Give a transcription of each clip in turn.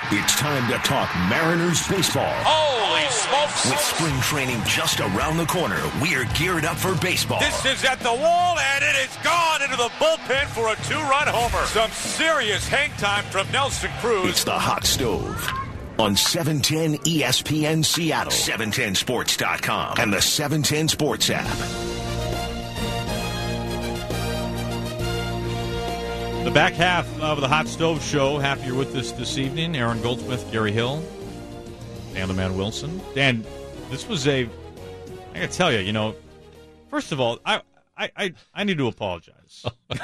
It's time to talk Mariners baseball. Holy smokes! With spring training just around the corner, we're geared up for baseball. This is at the wall, and it is gone into the bullpen for a two-run homer. Some serious hang time from Nelson Cruz. It's the Hot Stove on 710 ESPN Seattle, 710sports.com, and the 710 Sports app. The back half of the Hot Stove Show. Happy you're with us this evening. Aaron Goldsmith, Gary Hill, Dan the Man Wilson. Dan, this was I got to tell you, first of all, I need to apologize.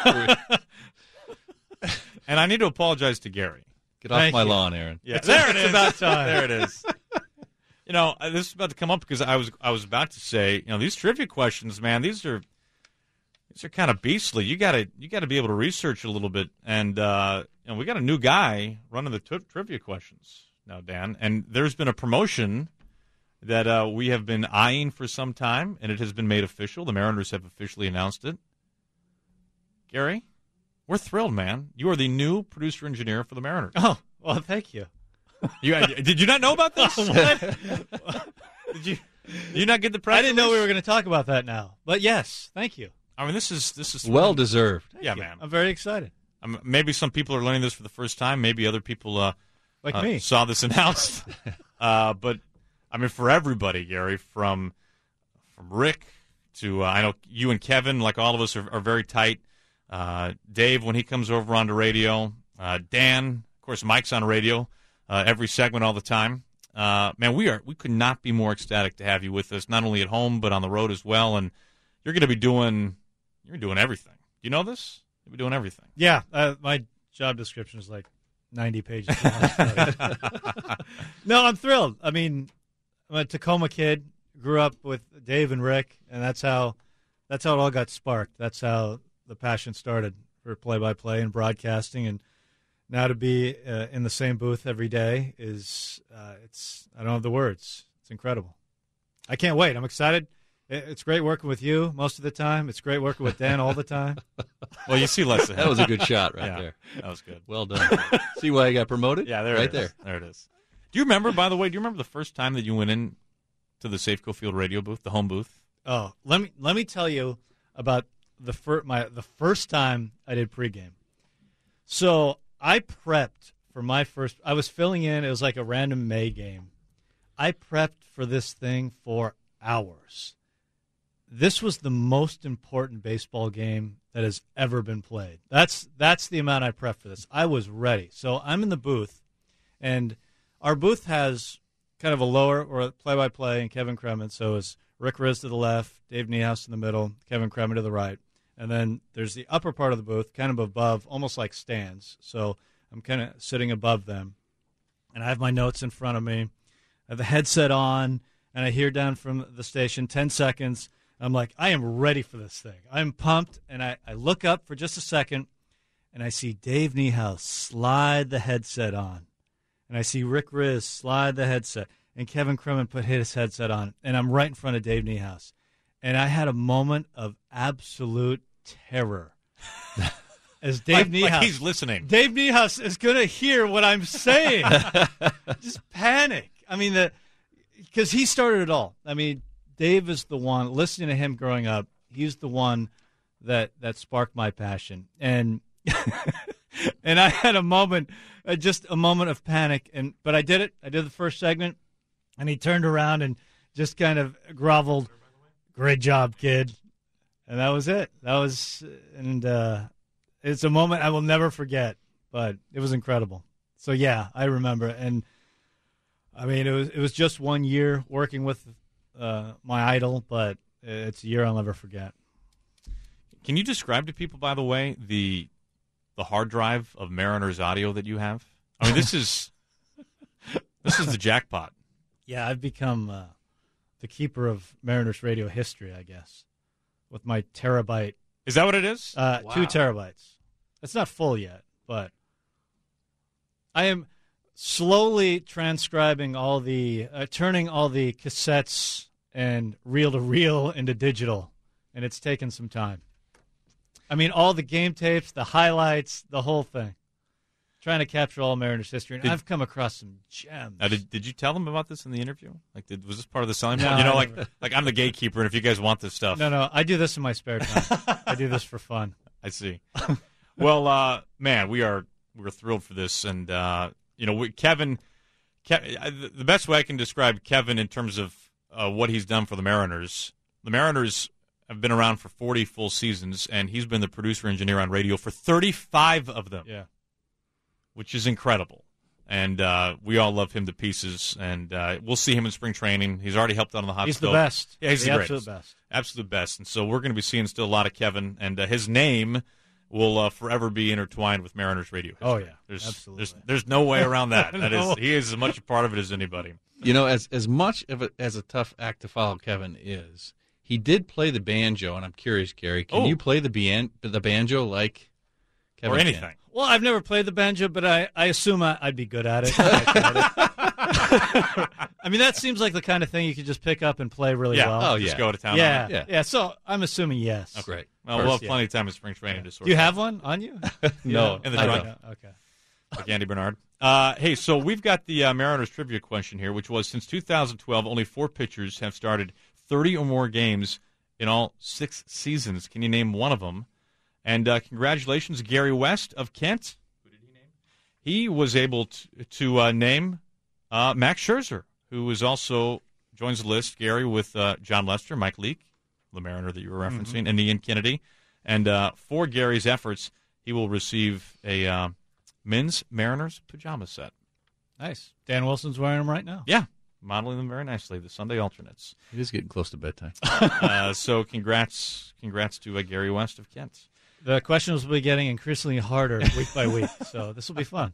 And I need to apologize to Gary. Get off my lawn, Aaron. Yeah, there it is. It's about time. There it is. This is about to come up because I was about to say, these trivia questions, man, these are kind of beastly. You got to be able to research a little bit, and we got a new guy running the trivia questions now, Dan. And there's been a promotion that we have been eyeing for some time, and it has been made official. The Mariners have officially announced it. Gary, we're thrilled, man. You are the new producer engineer for the Mariners. Oh, well, thank you. Did you not know about this? What? Did you not get the press? I didn't know we were going to talk about that now. But yes, thank you. I mean, this is well deserved. Yeah, man. I'm very excited. Maybe some people are learning this for the first time. Maybe other people like me saw this announced. But I mean, for everybody, Gary, from Rick to I know you and Kevin, like all of us, are very tight. Dave, when he comes over onto radio, Dan, of course, Mike's on radio every segment all the time. Man, we could not be more ecstatic to have you with us, not only at home but on the road as well. And you're going to be doing everything. You know this? You'll be doing everything. Yeah, my job description is like 90 pages long. No, I'm thrilled. I mean, I'm a Tacoma kid, grew up with Dave and Rick, and that's how it all got sparked. That's how the passion started for play-by-play and broadcasting, and now to be in the same booth every day is I don't have the words. It's incredible. I can't wait. I'm excited. It's great working with you most of the time. It's great working with Dan all the time. Well, you see less of him. That was a good shot right there. That was good. Well done. See why I got promoted? Yeah, there right it is. There it is. Do you remember, by the way, the first time that you went in to the Safeco Field radio booth, the home booth? Oh, let me tell you about the first time I did pregame. So I prepped for my first. I was filling in. It was like a random May game. I prepped for this thing for hours. This was the most important baseball game that has ever been played. That's the amount I prepped for this. I was ready. So I'm in the booth, and our booth has kind of a lower or play-by-play, and Kevin Kremen. So it's Rick Riz to the left, Dave Niehaus in the middle, Kevin Kremen to the right. And then there's the upper part of the booth, kind of above, almost like stands. So I'm kind of sitting above them. And I have my notes in front of me. I have the headset on, and I hear down from the station, 10 seconds. I'm like, I am ready for this thing. I'm pumped, and I look up for just a second, and I see Dave Niehaus slide the headset on. And I see Rick Riz slide the headset, and Kevin Kremen put his headset on, and I'm right in front of Dave Niehaus. And I had a moment of absolute terror. As Dave Niehaus, like he's listening. Dave Niehaus is going to hear what I'm saying. Just panic. I mean, because he started it all. I mean, Dave is the one, listening to him growing up, he's the one that sparked my passion. And and I had a moment, just a moment of panic. But I did it. I did the first segment, and he turned around and just kind of groveled, "Great job, kid." And that was it. It's a moment I will never forget, but it was incredible. So, yeah, I remember. And, I mean, it was just 1 year working with my idol, but it's a year I'll never forget. Can you describe to people, by the way, the hard drive of Mariners audio that you have? I mean, this is the jackpot. Yeah, I've become the keeper of Mariners radio history, I guess, with my terabyte. Is that what it is? 2 terabytes. It's not full yet, but I am slowly transcribing all the, turning all the cassettes and reel-to-reel into digital, and it's taken some time. I mean, all the game tapes, the highlights, the whole thing. trying to capture all Mariners history, and I've come across some gems. Did you tell them about this in the interview? Like, was this part of the selling point? No, You know, I like I'm the gatekeeper, and if you guys want this stuff, No, I do this in my spare time. I do this for fun. I see. Well, man, we're thrilled for this, and Kevin. The best way I can describe Kevin in terms of what he's done for the Mariners. The Mariners have been around for 40 full seasons, and he's been the producer engineer on radio for 35 of them. Yeah, which is incredible. And we all love him to pieces, and we'll see him in spring training. He's already helped out on the hot he's stove. the best. Yeah, he's the absolute greatest. best. Absolute best. And so we're going to be seeing still a lot of Kevin, and his name will forever be intertwined with Mariners radio history. Oh, yeah, absolutely. There's no way around that. No. He is as much a part of it as anybody. You know, as much of as a tough act to follow Kevin is, he did play the banjo, and I'm curious, Gary, can you play the banjo like Kevin or anything? can? Well, I've never played the banjo, but I assume I'd be good at it. I mean, that seems like the kind of thing you could just pick up and play really well. Oh, Just yeah. go to town. Yeah, on it. yeah. So I'm assuming yes. Okay. Great. Well, we'll have plenty of time in spring training to sort Do you that have one on you? No, in the I trunk. don't. Okay. Like Andy Bernard. Hey, so we've got the Mariners trivia question here, which was, since 2012, only 4 pitchers have started 30 or more games in all 6 seasons. Can you name one of them? And congratulations, Gary West of Kent. Who did he name? He was able to name Max Scherzer, who is also joins the list, Gary, with John Lester, Mike Leake, the Mariner that you were referencing, and Ian Kennedy. And for Gary's efforts, he will receive a men's Mariners pajama set. Nice. Dan Wilson's wearing them right now. Yeah, modeling them very nicely, the Sunday alternates. It is getting close to bedtime. So congrats to Gary West of Kent. The questions will be getting increasingly harder week by week, so this will be fun.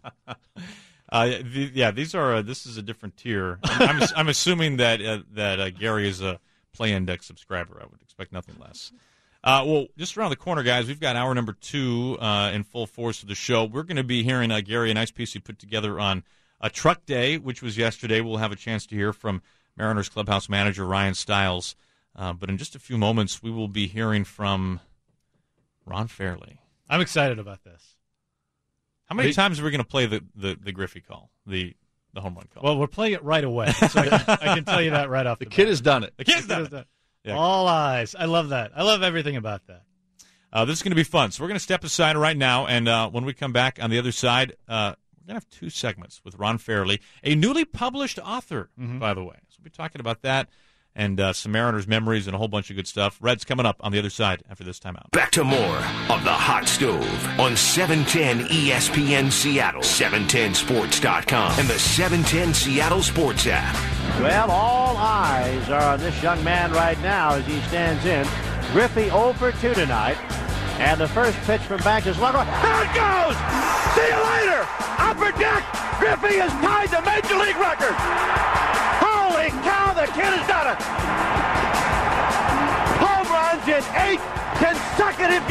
This is a different tier. I'm assuming that Gary is a Play Index subscriber. I would expect nothing less. Well, just around the corner, guys, we've got hour number 2 in full force of the show. We're going to be hearing Gary, a nice piece he put together on a truck day, which was yesterday. We'll have a chance to hear from Mariners clubhouse manager Ryan Stiles. But in just a few moments, we will be hearing from Ron Fairly. I'm excited about this. How many times are we going to play the Griffey call, the home run call? Well, we're playing it right away, so I can tell you that right off the bat. The kid has done it. The kid's done it. Yeah. All eyes. I love that. I love everything about that. This is going to be fun. So we're going to step aside right now, and when we come back on the other side, we're going to have 2 segments with Ron Fairly, a newly published author, by the way. So we'll be talking about that and some Mariners memories and a whole bunch of good stuff. Red's coming up on the other side after this timeout. Back to more of the Hot Stove on 710 ESPN Seattle, 710sports.com, and the 710 Seattle Sports app. Well, all eyes are on this young man right now as he stands in. Griffey 0 for 2 tonight. And the first pitch from back is level. There it goes! See you later! Upper deck! Griffey has tied the Major League record! Holy cow, the kid has done it! Home runs in 8 consecutive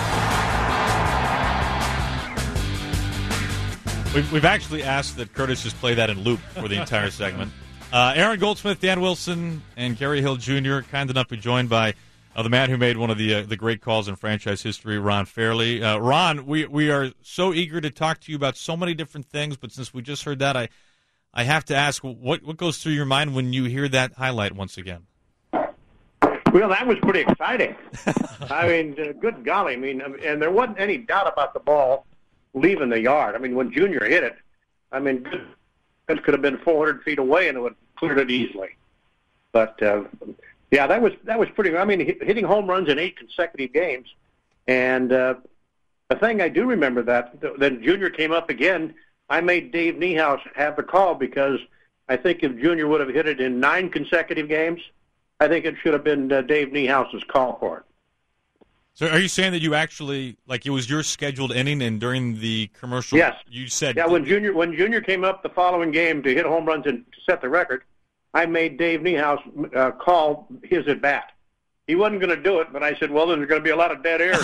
games! We've actually asked that Curtis just play that in loop for the entire segment. Aaron Goldsmith, Dan Wilson, and Gary Hill Jr. kind enough to be joined by the man who made one of the great calls in franchise history, Ron Fairly. Ron, we are so eager to talk to you about so many different things, but since we just heard that, I have to ask, what goes through your mind when you hear that highlight once again? Well, that was pretty exciting. I mean, good golly. I mean, and there wasn't any doubt about the ball leaving the yard. I mean, when Junior hit it, I mean, it could have been 400 feet away and it would have cleared it easily. But, yeah, that was pretty. I mean, hitting home runs in 8 consecutive games, and the thing I do remember that then Junior came up again. I made Dave Niehaus have the call because I think if Junior would have hit it in 9 consecutive games, I think it should have been Dave Niehaus's call for it. So, are you saying that you actually, like, it was your scheduled inning, and during the commercial, yes, you said, yeah, when Junior came up the following game to hit home runs and to set the record, I made Dave Niehaus call his at bat. He wasn't going to do it, but I said, well, then there's going to be a lot of dead air.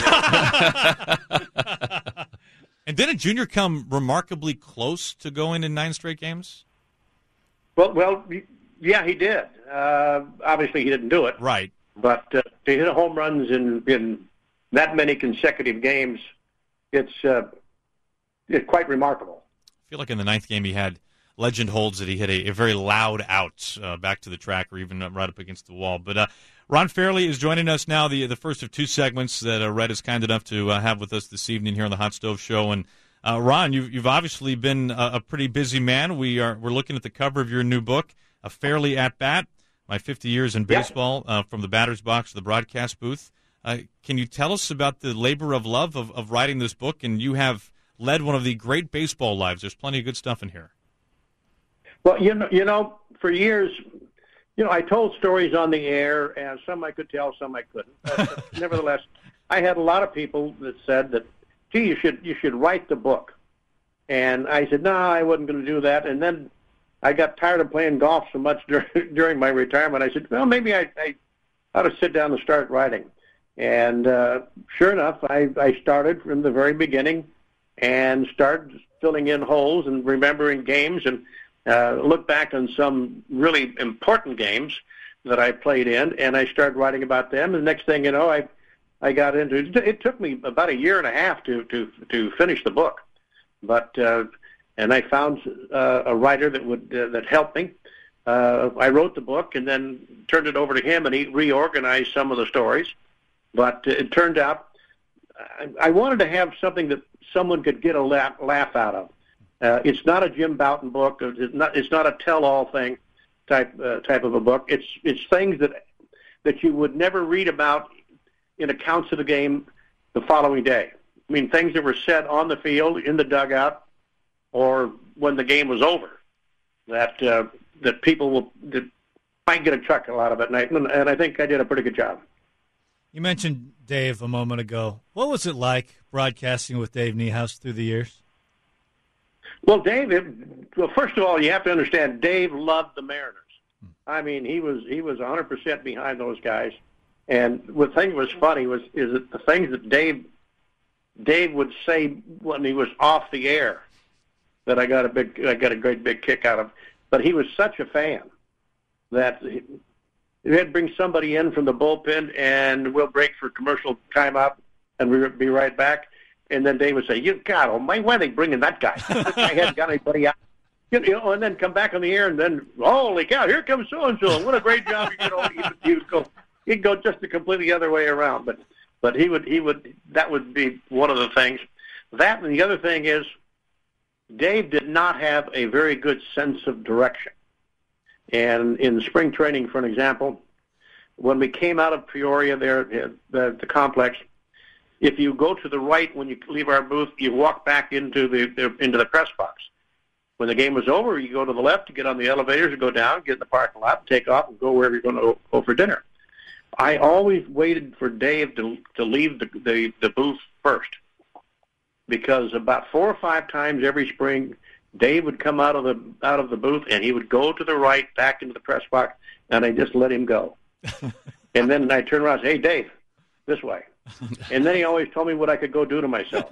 And didn't Junior come remarkably close to going in 9 straight games? Well, yeah, he did. Obviously, he didn't do it. Right. But to hit home runs in that many consecutive games, it's quite remarkable. feel like in the ninth game he had, legend holds that he hit a very loud out back to the track or even right up against the wall. But Ron Fairly is joining us now, the first of two segments that Red is kind enough to have with us this evening here on the Hot Stove Show. And Ron, you've obviously been a pretty busy man. We're looking at the cover of your new book, A Fairly at Bat, My 50 Years in Baseball, from the batter's box to the broadcast booth. Can you tell us about the labor of love of writing this book? And you have led one of the great baseball lives. There's plenty of good stuff in here. Well, you know, for years, I told stories on the air, and some I could tell, some I couldn't. But nevertheless, I had a lot of people that said that, gee, you should write the book. And I said, no, I wasn't going to do that. And then I got tired of playing golf so much during my retirement. I said, well, maybe I ought to sit down and start writing. And sure enough, I started from the very beginning and started filling in holes and remembering games and look back on some really important games that I played in, and I started writing about them. And the next thing you know, I got into it. It took me about a year and a half to finish the book, but and I found a writer that helped me. I wrote the book and then turned it over to him, and he reorganized some of the stories. But it turned out I wanted to have something that someone could get a laugh out of. It's not a Jim Bouton book. It's not a tell-all thing type of a book. It's things that you would never read about in accounts of the game the following day. I mean, things that were said on the field, in the dugout, or when the game was over, that people might get a chuckle out of it. And I think I did a pretty good job. You mentioned Dave a moment ago. What was it like broadcasting with Dave Niehaus through the years? Well, first of all, you have to understand, Dave loved the Mariners. I mean, he was 100% behind those guys. And the thing that was funny is that the things that Dave would say when he was off the air that I got a great big kick out of. But he was such a fan that he had to bring somebody in from the bullpen, and we'll break for commercial timeout, and we'll be right back. And then Dave would say, "You God, oh my, why are they bringing that guy? This guy hadn't got anybody out." And then come back on the air, and then, holy cow, here comes so and so. What a great job! He'd go just the completely other way around. But he would that would be one of the things. That, and the other thing is, Dave did not have a very good sense of direction. And in spring training, for an example, when we came out of Peoria there at the complex, if you go to the right when you leave our booth, you walk back into the press box. When the game was over, you go to the left to get on the elevators and go down, get in the parking lot, take off, and go wherever you're going to go for dinner. I always waited for Dave to leave the booth first, because about 4 or 5 times every spring, Dave would come out of the booth and he would go to the right back into the press box, and I just let him go. And then I turn around and say, "Hey, Dave, this way." And then he always told me what I could go do to myself.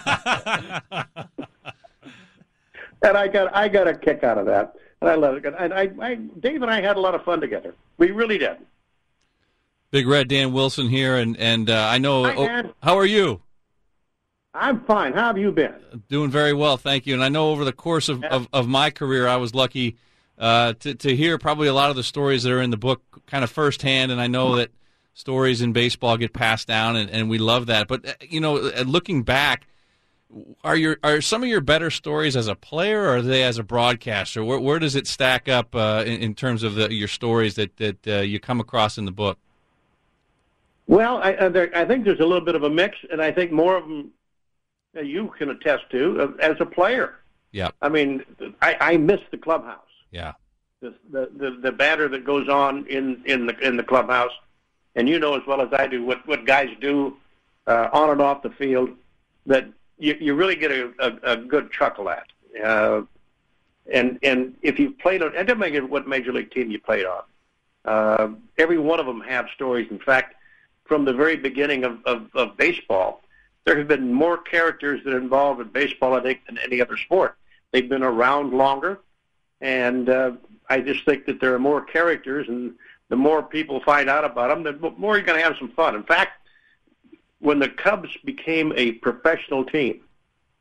And I got a kick out of that, and I love it. And Dave and I had a lot of fun together. We really did. Big Red, Dan Wilson here, and I know. How are you? I'm fine. How have you been? Doing very well, thank you. And I know over the course of my career, I was lucky to hear probably a lot of the stories that are in the book kind of firsthand, and I know that stories in baseball get passed down, and we love that. But, looking back, are some of your better stories as a player, or are they as a broadcaster? Where does it stack up in terms of your stories that you come across in the book? Well, I think there's a little bit of a mix, and I think more of them you can attest to as a player. Yeah. I mean, I miss the clubhouse. Yeah. The banter that goes on in the clubhouse, and you know as well as I do what guys do on and off the field that you really get a good chuckle at. And if you've played on, it doesn't matter what major league team you played on, every one of them have stories. In fact, from the very beginning of baseball, there have been more characters that are involved in baseball, I think, than any other sport. They've been around longer, and I just think that there are more characters, and the more people find out about them, the more you're going to have some fun. In fact, when the Cubs became a professional team,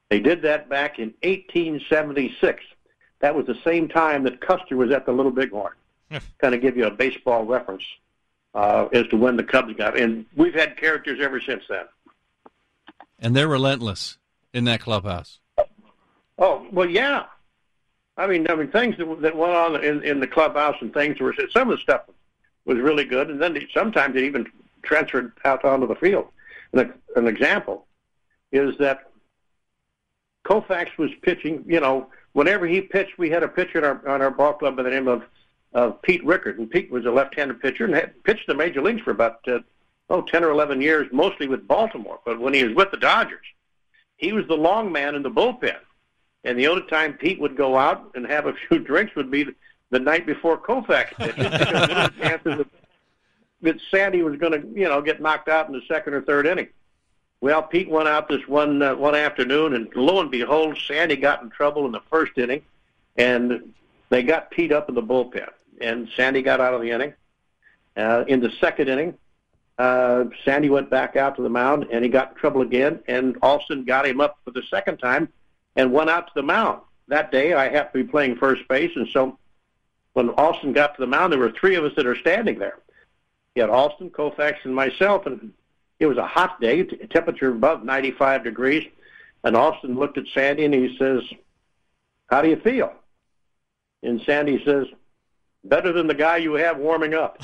They did that back in 1876. That was the same time that Custer was at the Little Bighorn. Kind of give you a baseball reference as to when the Cubs got in. We've had characters ever since then. And they're relentless in that clubhouse. Oh, well, yeah. I mean, things that went on in the clubhouse and things were, some of the stuff was really good, and then sometimes it even transferred out onto the field. An example is that Koufax was pitching, whenever he pitched, we had a pitcher on our ball club by the name of Pete Rickard, and Pete was a left-handed pitcher and had pitched the major leagues for about 10 or 11 years, mostly with Baltimore. But when he was with the Dodgers, he was the long man in the bullpen. And the only time Pete would go out and have a few drinks would be the night before Koufax pitched. Because there were chances that Sandy was going to, get knocked out in the second or third inning. Well, Pete went out this one afternoon, and lo and behold, Sandy got in trouble in the first inning, and they got Pete up in the bullpen. And Sandy got out of the inning. In the second inning, Sandy went back out to the mound, and he got in trouble again, and Alston got him up for the second time and went out to the mound. That day, I happened to be playing first base, and so when Alston got to the mound, there were three of us that are standing there. He had Alston, Koufax, and myself, and it was a hot day, temperature above 95 degrees, and Alston looked at Sandy, and he says, "How do you feel?" And Sandy says, "Better than the guy you have warming up."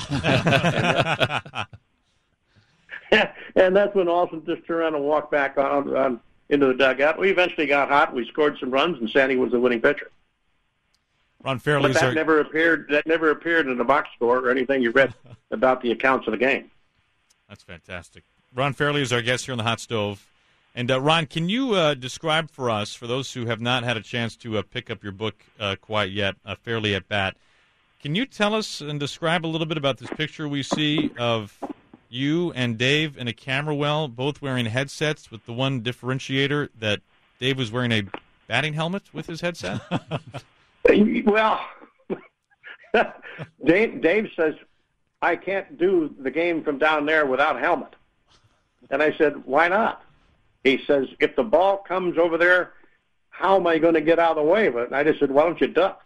And that's when Alston just turned around and walked back on into the dugout. We eventually got hot. We scored some runs, and Sandy was the winning pitcher. Ron Fairley, but that never appeared in the box score or anything you read about the accounts of the game. That's fantastic. Ron Fairley is our guest here on the Hot Stove. And, Ron, can you describe for us, for those who have not had a chance to pick up your book quite yet, Fairley at Bat, can you tell us and describe a little bit about this picture we see of you and Dave in a camera well, both wearing headsets, with the one differentiator that Dave was wearing a batting helmet with his headset? Well, Dave says, "I can't do the game from down there without a helmet." And I said, "Why not?" He says, "If the ball comes over there, how am I going to get out of the way of it?" And I just said, "Why don't you duck?"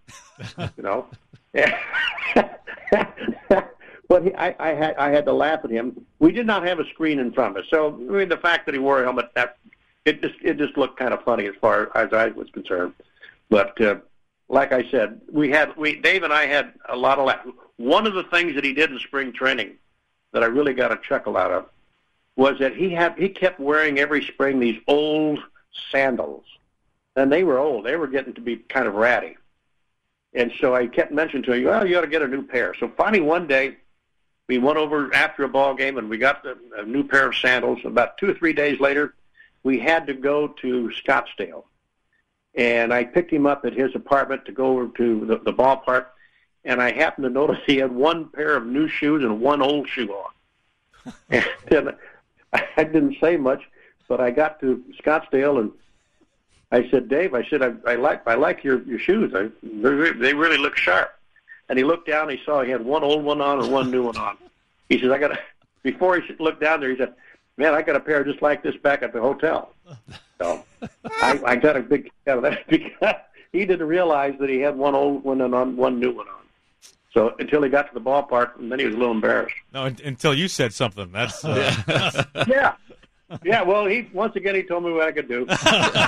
But I had to laugh at him. We did not have a screen in front of us, so the fact that he wore a helmet, it just looked kind of funny as far as I was concerned. But like I said, Dave and I had a lot of laugh. One of the things that he did in spring training that I really got a chuckle out of was that he kept wearing every spring these old sandals, and they were old. They were getting to be kind of ratty. And so I kept mentioning to him, "Well, you ought to get a new pair." So finally one day, we went over after a ball game, and we got a new pair of sandals. About 2 or 3 days later, we had to go to Scottsdale. And I picked him up at his apartment to go over to the ballpark, and I happened to notice he had one pair of new shoes and one old shoe on. And I didn't say much, but I got to Scottsdale, and I said, "Dave," I said, I like your shoes. They really look sharp." And he looked down, and he saw he had one old one on and one new one on. He says, before he looked down there, he said, "Man, I got a pair just like this back at the hotel." So I got a big kick out of that because he didn't realize that he had one old one on, one new one on. So until he got to the ballpark, and then he was a little embarrassed. No, until you said something. That's Yeah. Yeah, well, once again he told me what I could do.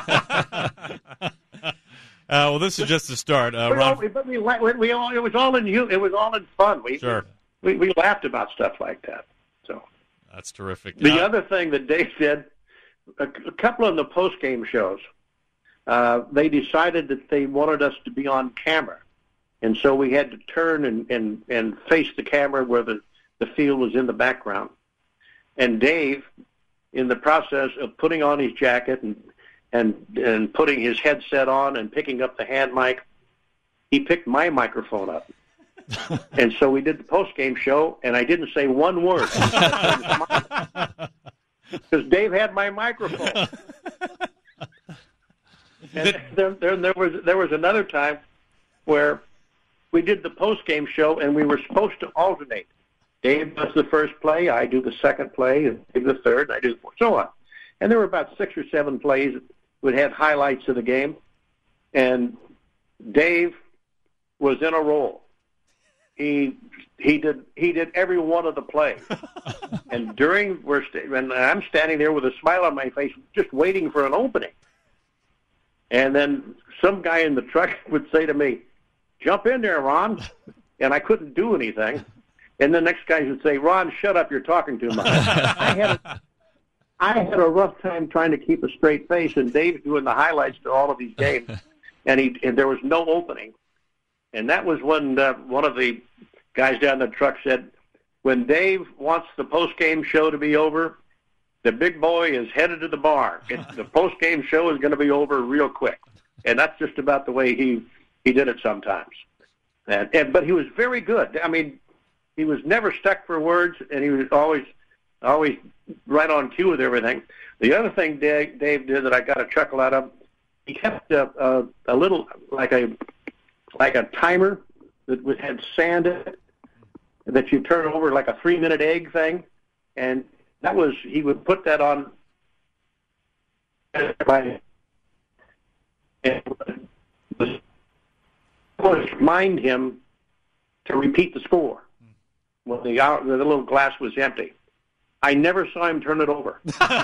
Well, this is just the start. But it was all in fun. We laughed about stuff like that. So that's terrific. The other thing that Dave did, a couple of the post-game shows, they decided that they wanted us to be on camera, and so we had to turn and face the camera where the field was in the background. And Dave, in the process of putting on his jacket and putting his headset on and picking up the hand mic, he picked my microphone up. And so we did the post-game show, and I didn't say one word. Because Dave had my microphone. And there was another time where we did the post-game show, and we were supposed to alternate. Dave does the first play, I do the second play, and Dave the third, and I do the fourth, so on. And there were about 6 or 7 plays would have highlights of the game, and Dave was in a roll. He did every one of the plays, and when I'm standing there with a smile on my face, just waiting for an opening, and then some guy in the truck would say to me, "Jump in there, Ron," and I couldn't do anything. And the next guy would say, "Ron, shut up! You're talking too much." I had a rough time trying to keep a straight face, and Dave's doing the highlights to all of these games, and there was no opening. And that was when one of the guys down the truck said, "When Dave wants the post-game show to be over, the big boy is headed to the bar. The post-game show is going to be over real quick." And that's just about the way he did it sometimes. But he was very good. I mean, he was never stuck for words, and he was always right on cue with everything. The other thing Dave did that I got a chuckle out of, he kept a little like a timer that had sand in it that you turn over, like a 3-minute egg thing, and he would put that on. And remind him to repeat the score when the little glass was empty. I never saw him turn it over.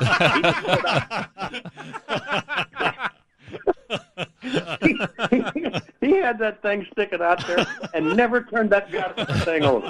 He had that thing sticking out there and never turned that goddamn thing over.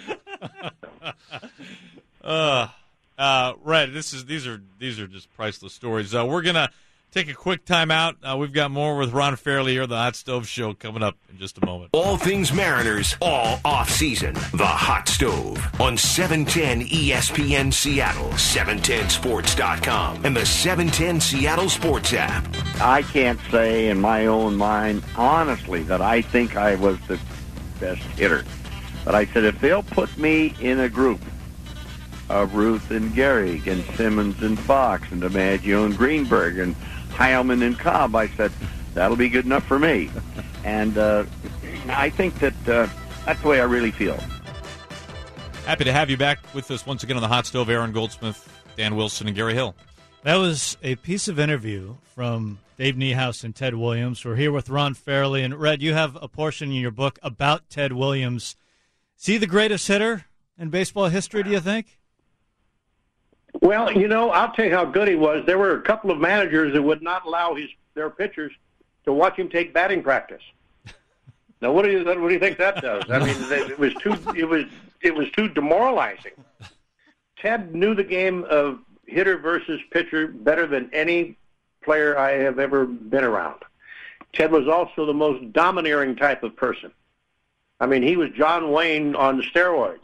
Right. These are just priceless stories. We're gonna take a quick time out. We've got more with Ron Fairley here, the Hot Stove Show, coming up in just a moment. All things Mariners, all off-season. The Hot Stove on 710 ESPN Seattle, 710sports.com, and the 710 Seattle Sports app. I can't say in my own mind, honestly, that I think I was the best hitter. But I said, if they'll put me in a group of Ruth and Gehrig and Simmons and Fox and DiMaggio and Greenberg and Heilman and Cobb, I said, that'll be good enough for me. And I think that that's the way I really feel. Happy to have you back with us once again on the Hot Stove. Aaron Goldsmith, Dan Wilson, and Gary Hill. That was a piece of interview from Dave Niehaus and Ted Williams. We're here with Ron Fairley. And, Red, you have a portion in your book about Ted Williams. Is he the greatest hitter in baseball history, do you think? Well, I'll tell you how good he was. There were a couple of managers that would not allow their pitchers to watch him take batting practice. Now, what do you think that does? I mean, it was too demoralizing. Ted knew the game of hitter versus pitcher better than any player I have ever been around. Ted was also the most domineering type of person. I mean, he was John Wayne on steroids.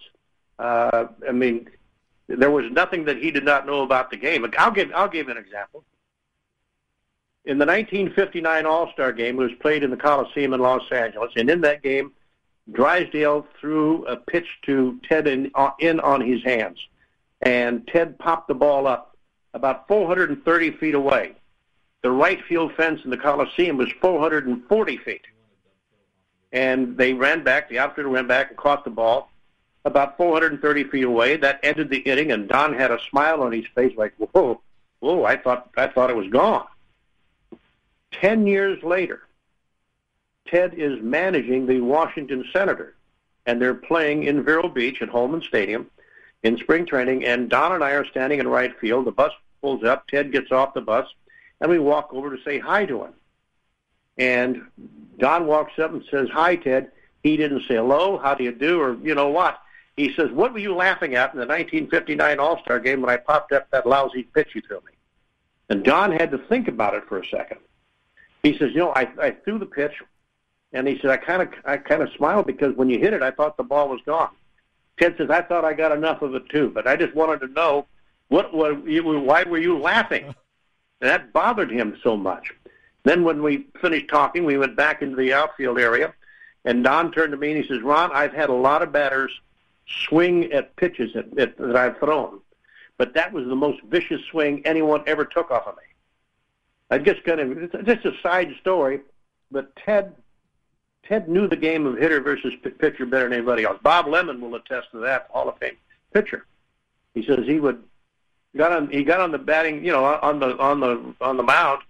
There was nothing that he did not know about the game. I'll give an example. In the 1959 All-Star game, it was played in the Coliseum in Los Angeles, and in that game, Drysdale threw a pitch to Ted in on his hands, and Ted popped the ball up about 430 feet away. The right field fence in the Coliseum was 440 feet. And they ran back, the outfielder ran back and caught the ball about 430 feet away. That ended the inning, and Don had a smile on his face like, whoa, I thought it was gone. 10 years later, Ted is managing the Washington Senators, and they're playing in Vero Beach at Holman Stadium in spring training, and Don and I are standing in right field. The bus pulls up, Ted gets off the bus, and we walk over to say hi to him. And Don walks up and says, "Hi, Ted." He didn't say hello, how do you do, or you know what. He says, "What were you laughing at in the 1959 All-Star game when I popped up that lousy pitch you threw me?" And Don had to think about it for a second. He says, I threw the pitch, and he said, I kind of smiled because when you hit it, I thought the ball was gone. Ted says, I thought I got enough of it too, but I just wanted to know why were you laughing? And that bothered him so much. Then when we finished talking, we went back into the outfield area, and Don turned to me and he says, "Ron, I've had a lot of batters swing at pitches that I've thrown, but that was the most vicious swing anyone ever took off of me." It's just a side story, but Ted knew the game of hitter versus pitcher better than anybody else. Bob Lemon will attest to that, Hall of Fame pitcher. He says he got on the batting, on the mound,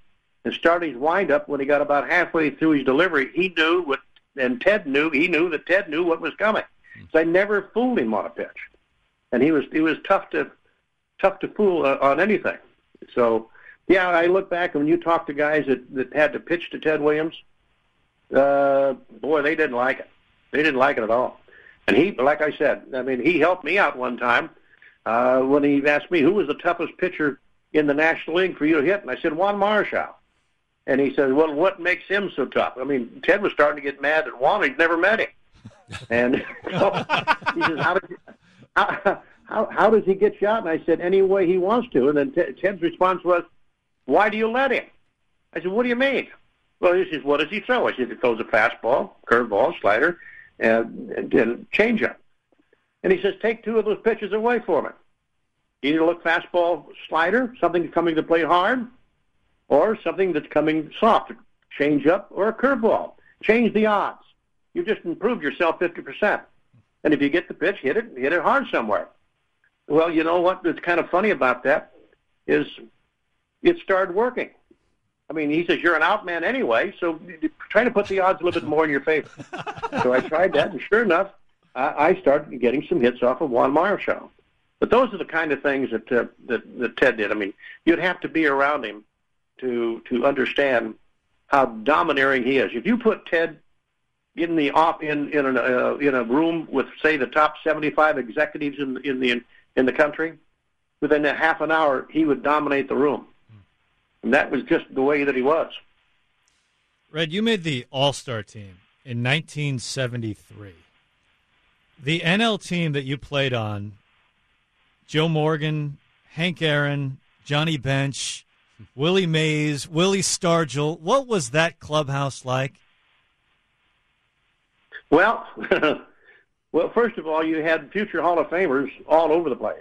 and started his windup when he got about halfway through his delivery. He knew what, and Ted knew. He knew that Ted knew what was coming. So I never fooled him on a pitch, and he was tough to fool on anything. So yeah, I look back and when you talk to guys that had to pitch to Ted Williams, boy, they didn't like it. They didn't like it at all. And he, like I said, I mean, he helped me out one time when he asked me who was the toughest pitcher in the National League for you to hit, and I said Juan Marichal. And he said, well, what makes him so tough? I mean, Ted was starting to get mad at Juan. He'd never met him. And so he says, how does he get shot? And I said, any way he wants to. And then Ted's response was, why do you let him? I said, what do you mean? Well, he says, what does he throw? I said, he throws a fastball, curveball, slider, and changeup. And he says, take two of those pitches away for me. Either look fastball, slider, something coming to play hard, or something that's coming soft, changeup or a curveball. Change the odds. You just improved yourself 50%. And if you get the pitch, hit it hard somewhere. Well, you know what? What's kind of funny about that is it started working. I mean, he says, you're an out man anyway, so try to put the odds a little bit more in your favor. So I tried that, and sure enough, I started getting some hits off of Juan Marichal. But those are the kind of things that Ted did. I mean, you'd have to be around him to understand how domineering he is. If you put Ted in a room with, say, the top 75 executives in the country, within a half an hour, he would dominate the room. And that was just the way that he was. Red, you made the All-Star team in 1973. The NL team that you played on, Joe Morgan, Hank Aaron, Johnny Bench, Willie Mays, Willie Stargell, what was that clubhouse like? Well, first of all, you had future Hall of Famers all over the place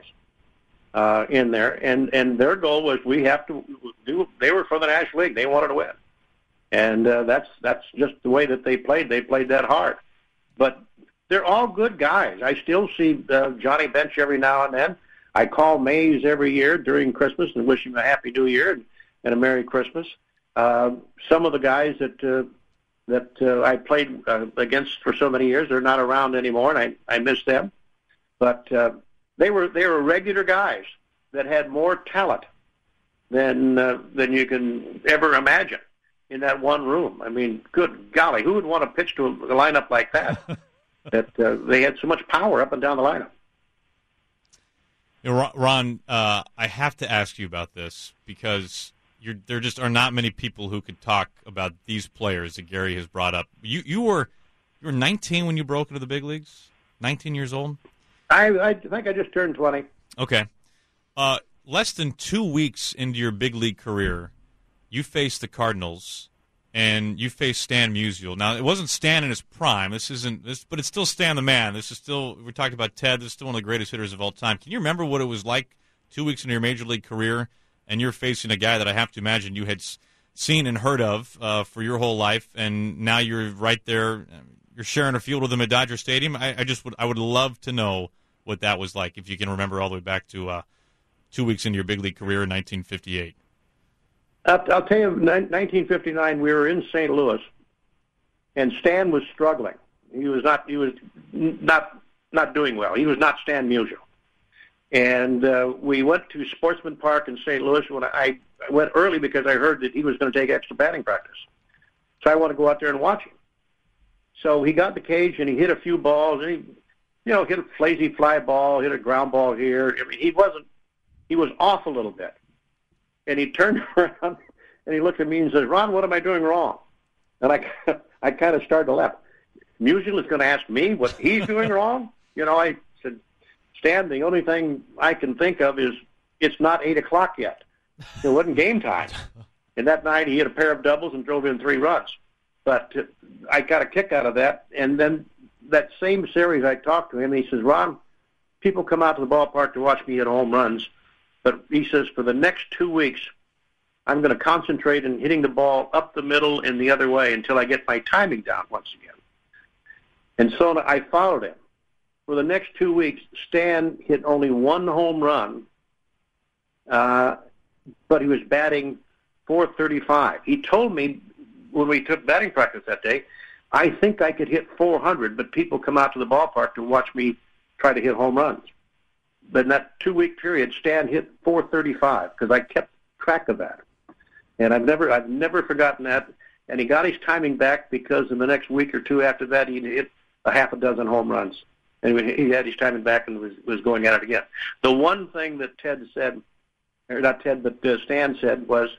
in there, and their goal was we have to do. They were for the National League; they wanted to win, and that's just the way that they played. They played that hard, but they're all good guys. I still see Johnny Bench every now and then. I call Mays every year during Christmas and wish him a Happy New Year and a Merry Christmas. Some of the guys that I played against for so many years, they're not around anymore, and I miss them. But they were regular guys that had more talent than you can ever imagine in that one room. I mean, good golly, who would want to pitch to a lineup like that? That they had so much power up and down the lineup. You know, Ron, I have to ask you about this because there just are not many people who could talk about these players that Gary has brought up. You were 19 when you broke into the big leagues? 19 years old? I think I just turned 20. Okay. Less than 2 weeks into your big league career, you faced the Cardinals, and you faced Stan Musial. Now, it wasn't Stan in his prime. But it's still Stan the man. This is still, we talked about Ted. This is still one of the greatest hitters of all time. Can you remember what it was like 2 weeks into your major league career, and you're facing a guy that I have to imagine you had seen and heard of for your whole life, and now you're right there, you're sharing a field with him at Dodger Stadium? I would love to know what that was like, if you can remember all the way back to 2 weeks into your big league career in 1958. I'll tell you, 1959, we were in St. Louis, and Stan was struggling. He was not doing well. He was not Stan Musial. And we went to Sportsman Park in St. Louis when I went early because I heard that he was going to take extra batting practice. So I wanted to go out there and watch him. So he got in the cage and he hit a few balls, and he hit a lazy fly ball, hit a ground ball here. I mean, he was off a little bit. And he turned around and he looked at me and says, "Ron, what am I doing wrong?" And I kind of started to laugh. Musial is going to ask me what he's doing wrong? I said, "Stan, the only thing I can think of is it's not 8 o'clock yet. It wasn't game time." And that night he hit a pair of doubles and drove in 3 runs. But I got a kick out of that. And then that same series I talked to him, and he says, "Ron, people come out to the ballpark to watch me hit home runs. But," he says, "for the next 2 weeks, I'm going to concentrate on hitting the ball up the middle and the other way until I get my timing down once again." And so I followed him. For the next 2 weeks, Stan hit only 1 home run, but he was batting 435. He told me when we took batting practice that day, I think I could hit 400, but people come out to the ballpark to watch me try to hit home runs. But in that 2-week period, Stan hit 435 because I kept track of that. And I've never forgotten that. And he got his timing back because in the next week or two after that, he hit a half a dozen home runs. And he had his timing back and was going at it again. The one thing that Ted said, or not Ted, but Stan said was,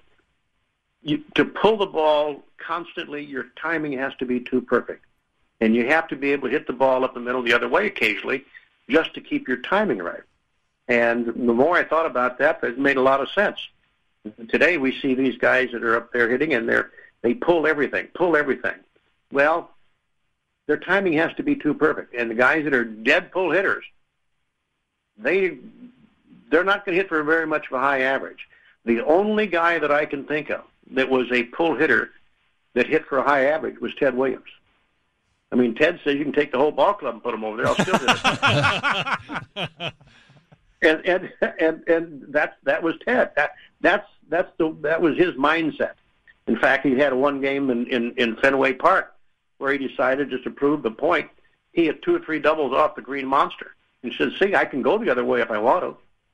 to pull the ball constantly, your timing has to be too perfect. And you have to be able to hit the ball up the middle the other way occasionally just to keep your timing right. And the more I thought about that, it made a lot of sense. Today we see these guys that are up there hitting, and they pull everything. Well, their timing has to be too perfect. And the guys that are dead pull hitters, they're not going to hit for very much of a high average. The only guy that I can think of that was a pull hitter that hit for a high average was Ted Williams. I mean, Ted says you can take the whole ball club and put them over there. I'll still do it. and that was Ted. That was his mindset. In fact, he had one game in Fenway Park where he decided, just to prove the point, he had 2 or 3 doubles off the Green Monster. He said, "See, I can go the other way if I want to."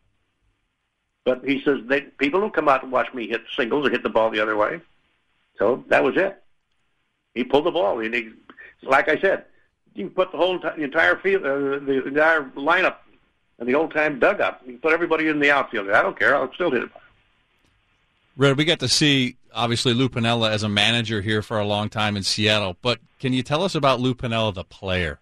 But he says people don't come out to watch me hit singles or hit the ball the other way. So that was it. He pulled the ball. Like I said, you can put the entire field, the entire lineup, and the old-time dugout. You can put everybody in the outfield. I don't care. I'll still hit it. Red, we got to see, obviously, Lou Piniella as a manager here for a long time in Seattle. But can you tell us about Lou Piniella, the player?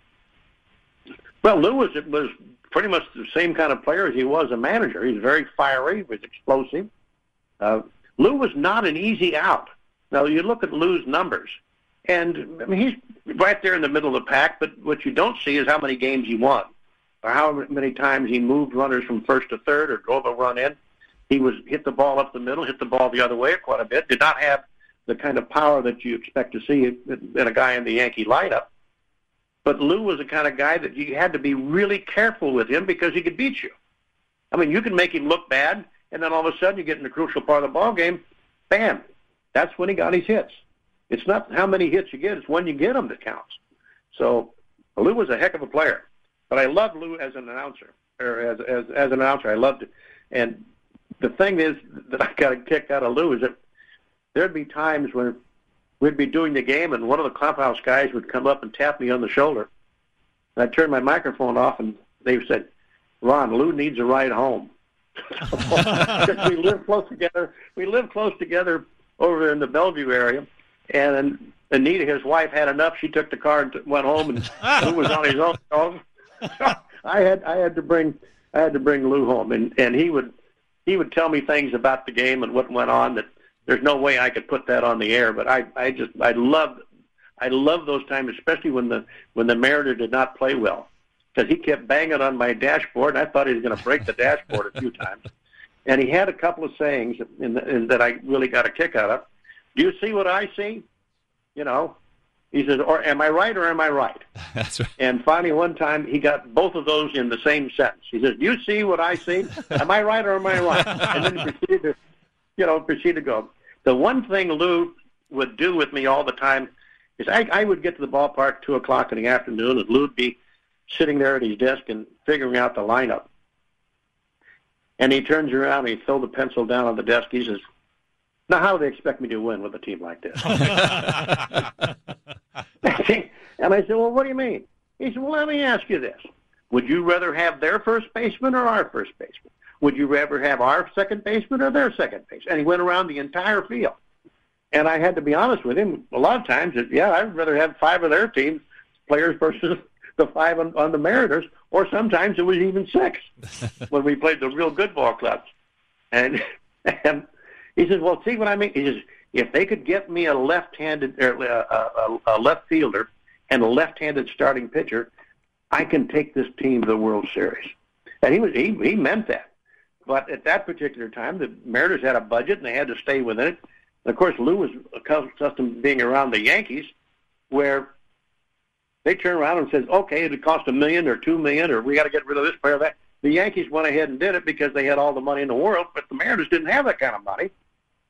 Well, Lou was pretty much the same kind of player as he was a manager. He was very fiery. He was explosive. Lou was not an easy out. Now, you look at Lou's numbers, and I mean, he's right there in the middle of the pack, but what you don't see is how many games he won or how many times he moved runners from first to third or drove a run in. He hit the ball up the middle, hit the ball the other way quite a bit, did not have the kind of power that you expect to see in a guy in the Yankee lineup. But Lou was the kind of guy that you had to be really careful with him because he could beat you. I mean, you can make him look bad, and then all of a sudden you get in the crucial part of the ball game, bam, that's when he got his hits. It's not how many hits you get, it's when you get them that counts. So Lou was a heck of a player. But I loved Lou as an announcer, or as an announcer. I loved it. And the thing is that I got a kick out of Lou is that there'd be times when we'd be doing the game and one of the clubhouse guys would come up and tap me on the shoulder. And I'd turn my microphone off and they said, "Ron, Lou needs a ride home." We live close together. We live close together over in the Bellevue area. And Anita, his wife, had enough. She took the car and went home, and Lou was on his own. I had to bring Lou home, and he would tell me things about the game and what went on that there's no way I could put that on the air. But I loved those times, especially when the Mariners did not play well, because he kept banging on my dashboard, and I thought he was going to break the dashboard a few times. And he had a couple of sayings in that I really got a kick out of. "Do you see what I see?" You know, he says, "Or am I right or am I right?" That's right. And finally, one time, he got both of those in the same sentence. He says, "Do you see what I see? Am I right or am I right?" And then he proceeded to go. The one thing Lou would do with me all the time is I would get to the ballpark 2 o'clock in the afternoon, and Lou would be sitting there at his desk and figuring out the lineup. And he turns around and he throws the pencil down on the desk. He says, "Now, how do they expect me to win with a team like this?" And I said, "Well, what do you mean?" He said, "Well, let me ask you this. Would you rather have their first baseman or our first baseman? Would you rather have our second baseman or their second baseman?" And he went around the entire field. And I had to be honest with him. A lot of times, I'd rather have 5 of their team players versus the 5 on the Mariners, or sometimes it was even 6 when we played the real good ball clubs. And he says, "Well, see what I mean?" He says, "If they could get me a left-handed, a left fielder and a left-handed starting pitcher, I can take this team to the World Series." And he meant that. But at that particular time, the Mariners had a budget and they had to stay within it. And of course, Lou was accustomed to being around the Yankees, where they turn around and says, "Okay, it cost $1 million or $2 million, or we got to get rid of this player." That the Yankees went ahead and did it because they had all the money in the world, but the Mariners didn't have that kind of money.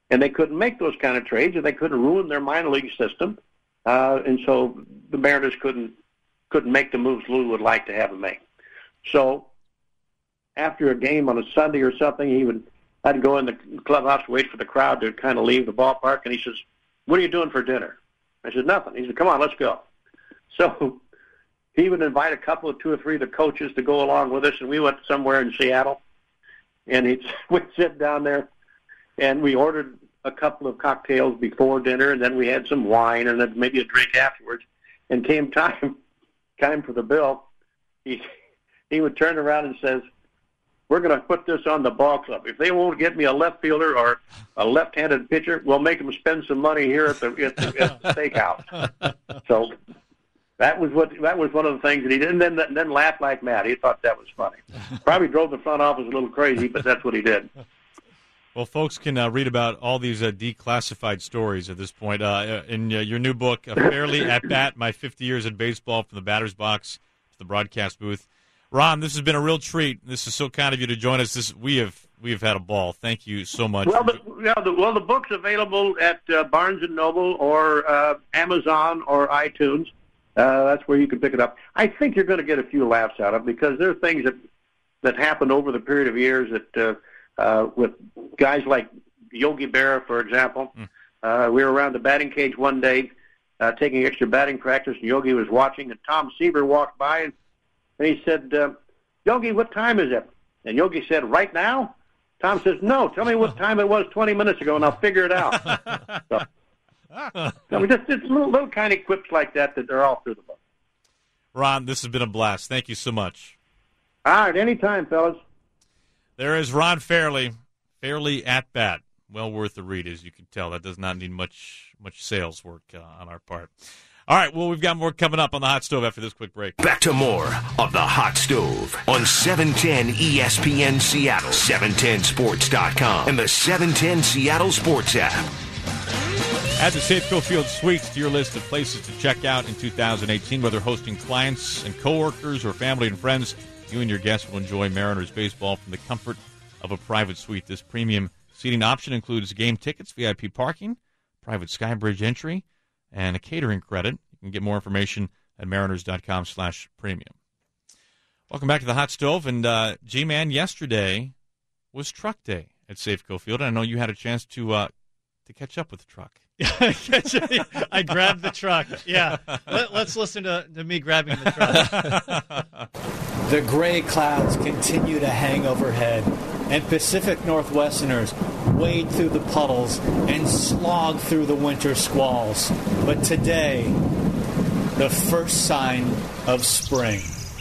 And they couldn't make those kind of trades, or they couldn't ruin their minor league system. And so the Mariners couldn't make the moves Lou would like to have them make. So after a game on a Sunday or something, I'd go in the clubhouse to wait for the crowd to kind of leave the ballpark, and he says, "What are you doing for dinner?" I said, "Nothing." He said, "Come on, let's go." So he would invite a couple of 2 or 3 of the coaches to go along with us, and we went somewhere in Seattle, and we'd sit down there, and we ordered a couple of cocktails before dinner, and then we had some wine, and then maybe a drink afterwards. And came time for the bill, he would turn around and says, "We're going to put this on the ball club. If they won't get me a left fielder or a left-handed pitcher, we'll make them spend some money here at the steakhouse." So that was one of the things that he did, and then laughed like mad. He thought that was funny. Probably drove the front office a little crazy, but that's what he did. Well, folks can read about all these declassified stories at this point in your new book, Fairly at Bat, My 50 Years in Baseball from the Batter's Box to the Broadcast Booth. Ron, this has been a real treat. This is so kind of you to join us. We have had a ball. Thank you so much. Well, the book's available at Barnes & Noble or Amazon or iTunes. That's where you can pick it up. I think you're going to get a few laughs out of it, because there are things that happened over the period of years that with guys like Yogi Berra, for example. We were around the batting cage one day taking extra batting practice, and Yogi was watching, and Tom Seaver walked by, and he said, "Yogi, what time is it?" And Yogi said, "Right now?" Tom says, "No, tell me what time it was 20 minutes ago, and I'll figure it out." So just little kind of quips like that they're all through the book. Ron, this has been a blast. Thank you so much. All right, anytime, fellas. There is Ron Fairly at Bat. Well worth the read, as you can tell. That does not need much sales work on our part. All right, well, we've got more coming up on the Hot Stove after this quick break. Back to more of the Hot Stove on 710 ESPN Seattle, 710sports.com, and the 710 Seattle Sports app. Add the Safeco Field Suites to your list of places to check out in 2018, whether hosting clients and coworkers or family and friends. You and your guests will enjoy Mariners baseball from the comfort of a private suite. This premium seating option includes game tickets, VIP parking, private Skybridge entry, and a catering credit. You can get more information at mariners.com/premium. Welcome back to the Hot Stove. And, G-Man, yesterday was Truck Day at Safeco Field. And I know you had a chance to catch up with the truck. I grabbed the truck. Yeah. Let's listen to me grabbing the truck. The gray clouds continue to hang overhead, and Pacific Northwesterners wade through the puddles and slog through the winter squalls. But today, the first sign of spring.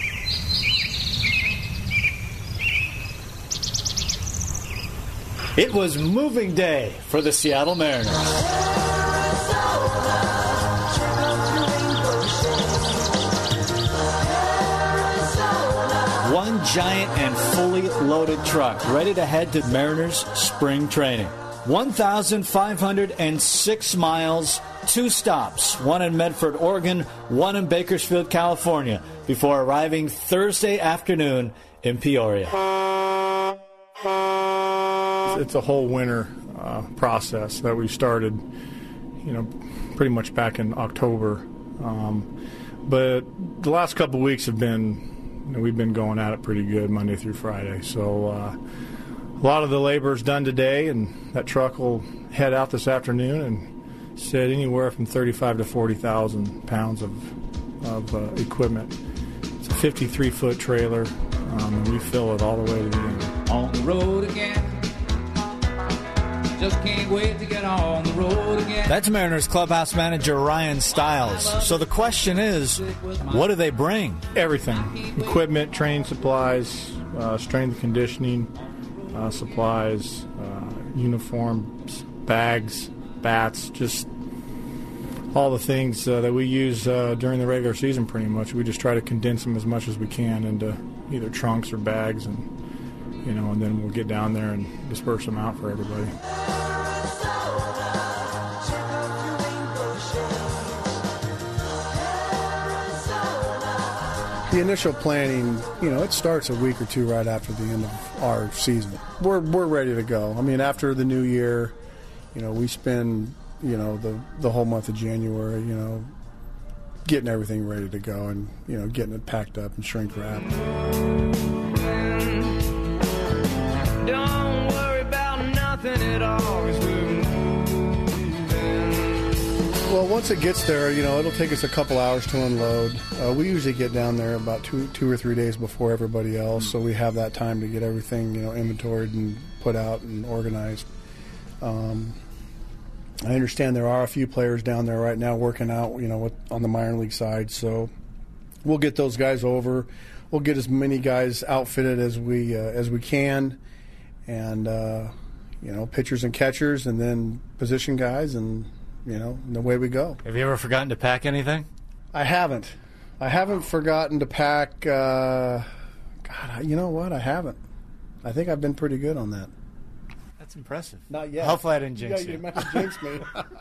It was moving day for the Seattle Mariners. One giant and fully loaded truck ready to head to Mariners spring training. 1,506 miles, 2 stops, one in Medford, Oregon, one in Bakersfield, California, before arriving Thursday afternoon in Peoria. It's a whole winter process that we started, pretty much back in October. But the last couple of weeks have been, we've been going at it pretty good Monday through Friday. So a lot of the labor is done today, and that truck will head out this afternoon and set anywhere from 35 to 40,000 pounds of equipment. It's a 53-foot trailer, and we fill it all the way to the end. On the road again. Just can't wait to get on the road again. That's Mariners clubhouse manager Ryan Stiles. So the question is, what do they bring? Everything. Equipment, training supplies, strength and conditioning supplies, uniforms, bags, bats, just all the things that we use during the regular season pretty much. We just try to condense them as much as we can into either trunks or bags, and then we'll get down there and disperse them out for everybody. The initial planning, it starts a week or two right after the end of our season. We're ready to go. I mean, after the new year, we spend, the whole month of January, getting everything ready to go and, getting it packed up and shrink wrapped. Don't worry about nothing at all, 'cause we're moving. Well, once it gets there, it'll take us a couple hours to unload. We usually get down there about two or 3 days before everybody else, so we have that time to get everything, inventoried and put out and organized. I understand there are a few players down there right now working out, on the minor league side, so we'll get those guys over. We'll get as many guys outfitted as we can, and pitchers and catchers, and then position guys, and the way we go. Have you ever forgotten to pack anything? I haven't forgotten to pack. God, you know what? I haven't. I think I've been pretty good on that. That's impressive. Not yet. Hopefully I didn't jinx you. You meant to jinx me.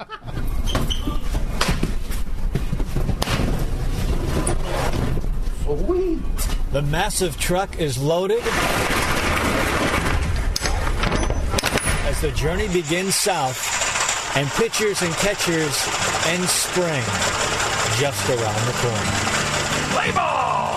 Sweet. The massive truck is loaded as the journey begins south, and pitchers and catchers and spring just around the corner. Play ball!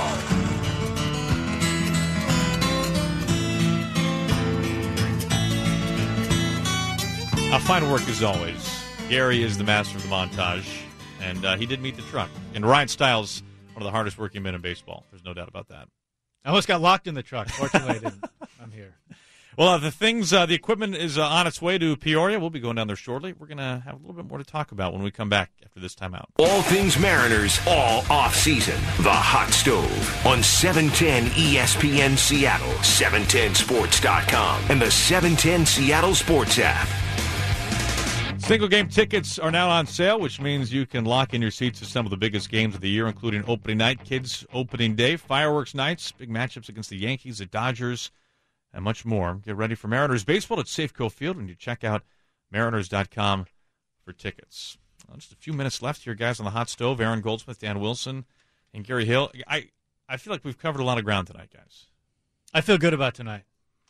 Fine work as always. Gary is the master of the montage, and he did meet the truck. And Ryan Stiles, one of the hardest working men in baseball. There's no doubt about that. I almost got locked in the truck. Fortunately, I didn't. I'm here. Well, the equipment is on its way to Peoria. We'll be going down there shortly. We're going to have a little bit more to talk about when we come back after this timeout. All things Mariners, all off-season. The Hot Stove on 710 ESPN Seattle, 710sports.com, and the 710 Seattle Sports app. Single game tickets are now on sale, which means you can lock in your seats to some of the biggest games of the year, including opening night, kids opening day, fireworks nights, big matchups against the Yankees, the Dodgers, and much more. Get ready for Mariners baseball at Safeco Field when you check out Mariners.com for tickets. Well, just a few minutes left here, guys, on the Hot Stove. Aaron Goldsmith, Dan Wilson, and Gary Hill. I feel like we've covered a lot of ground tonight, guys. I feel good about tonight.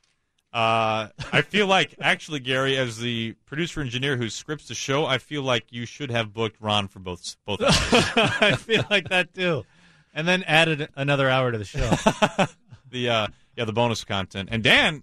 I feel like, actually, Gary, as the producer-engineer who scripts the show, I feel like you should have booked Ron for both hours. I feel like that, too. And then added another hour to the show. The bonus content. And Dan,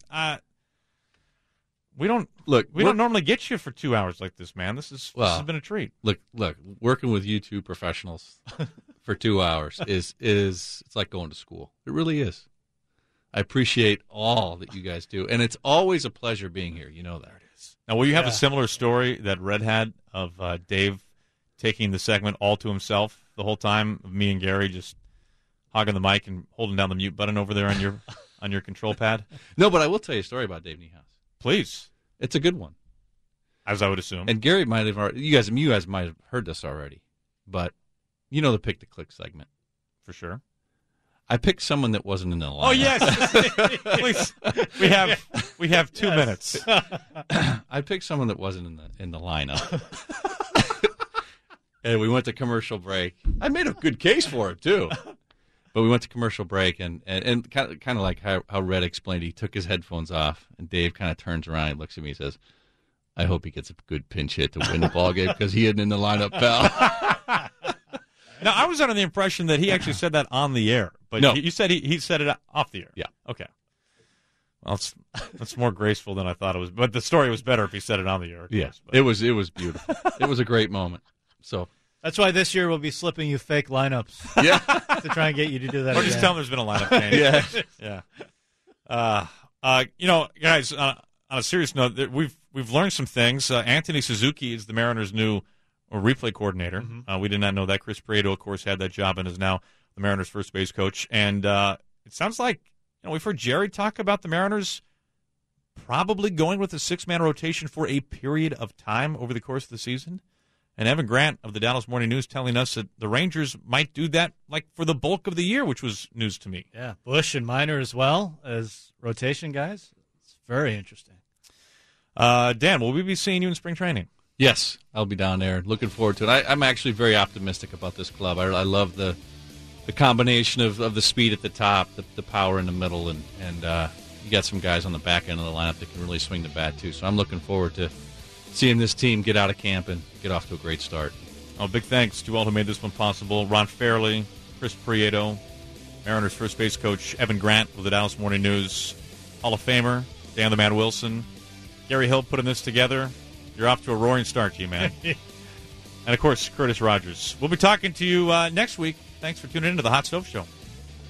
we don't normally get you for 2 hours like this, man. This has been a treat. Look, working with you two professionals for 2 hours is it's like going to school. It really is. I appreciate all that you guys do, and it's always a pleasure being here. You know that. Now, will you have a similar story that Red had of Dave taking the segment all to himself the whole time, of me and Gary just hogging the mic and holding down the mute button over there on your control pad? No, but I will tell you a story about Dave Niehaus. Please. It's a good one. As I would assume. And Gary might have already, you guys might have heard this already, but you know the Pick to Click segment. For sure. I picked someone that wasn't in the lineup. Oh, yes. Please. We have 2 minutes. I picked someone that wasn't in the lineup. And we went to commercial break. I made a good case for it, too. But we went to commercial break, and kind of like how Red explained, he took his headphones off, and Dave kind of turns around and looks at me and says, I hope he gets a good pinch hit to win the ballgame because he isn't in the lineup, pal. Now, I was under the impression that he actually said that on the air. But no. You said he said it off the air. Yeah. Okay. Well, that's more graceful than I thought it was. But the story was better if he said it on the air. Yes, yeah. It was beautiful. It was a great moment. So that's why this year we'll be slipping you fake lineups. Yeah. To try and get you to do that. Or just tell them there's been a lineup change. Yeah. Guys, on a serious note, we've learned some things. Anthony Suzuki is the Mariners' new replay coordinator. Mm-hmm. We did not know that. Chris Prieto, of course, had that job and is now the Mariners' first base coach. And it sounds like we've heard Jerry talk about the Mariners probably going with a 6-man rotation for a period of time over the course of the season. And Evan Grant of the Dallas Morning News telling us that the Rangers might do that like for the bulk of the year, which was news to me. Yeah, Bush and Minor as well as rotation guys. It's very interesting. Dan, will we be seeing you in spring training? Yes, I'll be down there. Looking forward to it. I'm actually very optimistic about this club. I love the combination of the speed at the top, the power in the middle, and you got some guys on the back end of the lineup that can really swing the bat too. So I'm looking forward to seeing this team get out of camp and get off to a great start. Oh, big thanks to all who made this one possible. Ron Fairley, Chris Prieto, Mariners first base coach Evan Grant with the Dallas Morning News, Hall of Famer Dan the Man Wilson, Gary Hill putting this together. You're off to a roaring start, G-Man. And, of course, Curtis Rogers. We'll be talking to you next week. Thanks for tuning in to the Hot Stove Show.